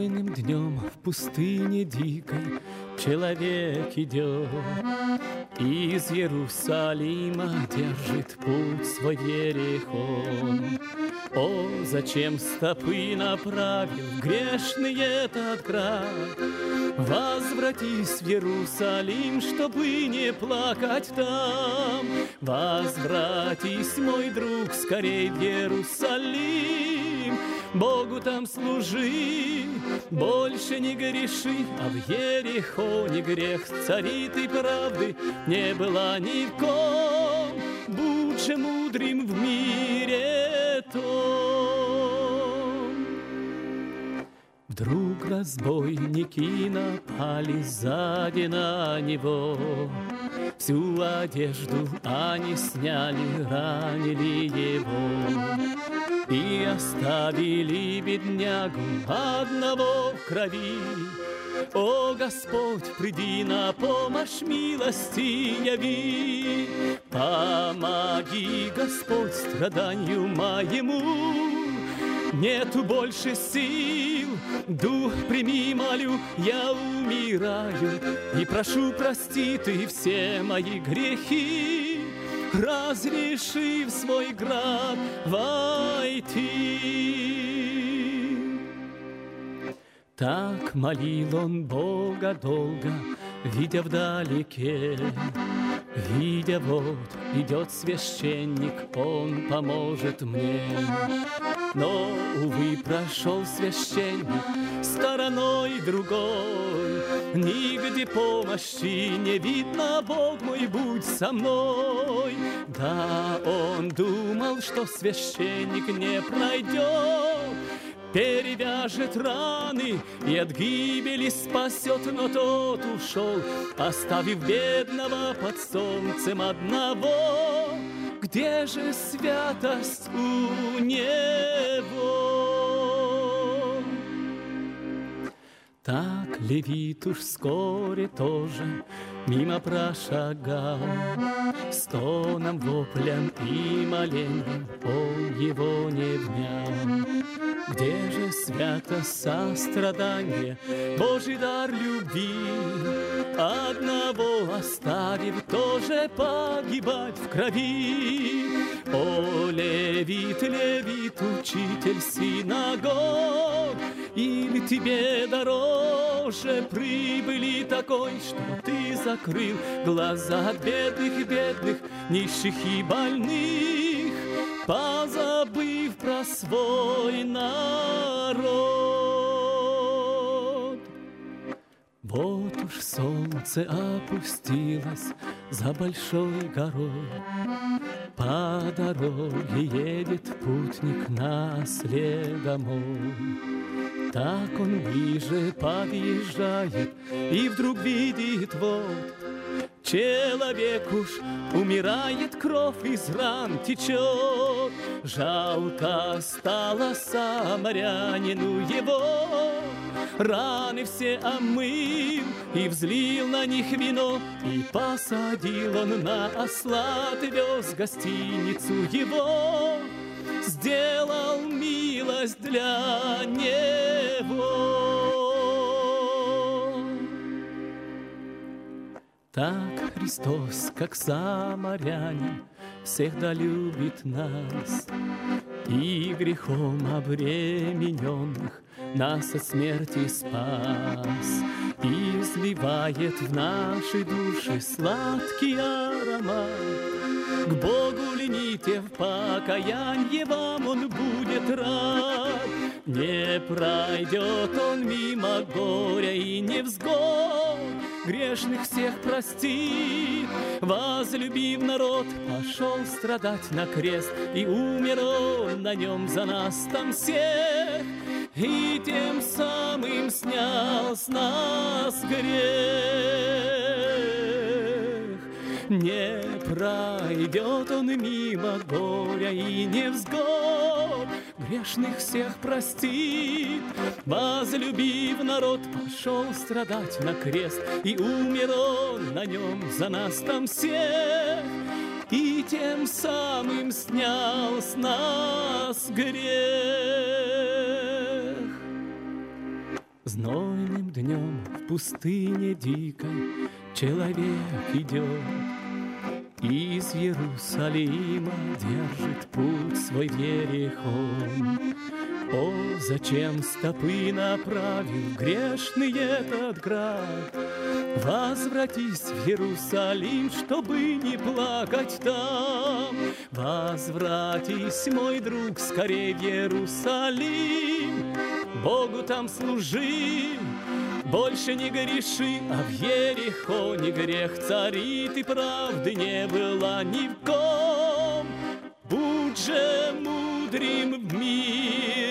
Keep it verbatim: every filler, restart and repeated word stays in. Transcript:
Спокойным днем в пустыне дикой человек идет, из Иерусалима держит путь свой Ерихон. О, зачем стопы направил в грешный этот край? Возвратись в Иерусалим, чтобы не плакать там. Возвратись, мой друг, скорей в Иерусалим. Богу там служи, больше не греши, а в Ерихоне грех царит и правды не было ни в ком. Будь же мудрым в мире том. Вдруг разбойники напали сзади на него. Всю одежду они сняли, ранили его и оставили беднягу одного в крови. О, Господь, приди на помощь, милости яви. Помоги, Господь, страданию моему. Нету больше сил, дух прими, молю, я умираю. И прошу, прости ты все мои грехи, разреши в свой град войти. Так молил он Бога долго, видя вдалеке. Видя, вот идет священник, он поможет мне. Но, увы, прошел священник стороной другой. Нигде помощи не видно, Бог мой, будь со мной. Да, он думал, что священник не пройдет, перевяжет раны и от гибели спасет, но тот ушел, оставив бедного под солнцем одного. Где же святость у него? Так левит уж вскоре тоже мимо прошагал, стоном, воплем и молением он его не внял. Где же святость сострадания, Божий дар любви? Одного оставив, тоже погибать в крови. О, левит, левит, учитель синагог, или тебе дороже прибыли такой, что ты закрыл глаза от бедных, бедных, нищих и больных, позабыв про свой народ. Вот уж солнце опустилось за большой горой, по дороге едет путник на след домой. Так он ближе подъезжает и вдруг видит, вот человек уж умирает, кровь из ран течет. Жалко стало самарянину его, раны все омыл и взлил на них вино. И посадил он на осла, отвез в гостиницу его, сделал милость для него. Так Христос, как самарянин, всегда любит нас, и грехом обремененных нас от смерти спас, и изливает в наши души сладкий аромат. К Богу лените в покаянье, вам Он будет рад. Не пройдет Он мимо горя и невзгод, грешных всех простит. Возлюбив народ, пошел страдать на крест, и умер Он на нем за нас там всех, и тем самым снял с нас грех. Не пройдет Он мимо горя и невзгод, грешных всех простит. Возлюбив народ, пошел страдать на крест, и умер Он на нем за нас там всех, и тем самым снял с нас грех. Знойным днем в пустыне дикой человек идет, из Иерусалима держит путь свой в Ерихон. О, зачем стопы направил грешный этот град? Возвратись в Иерусалим, чтобы не плакать там. Возвратись, мой друг, скорей в Иерусалим, Богу там служи, больше не греши, а в Ерихоне грех царит, и правды не было ни в ком. Будь же мудрым в мире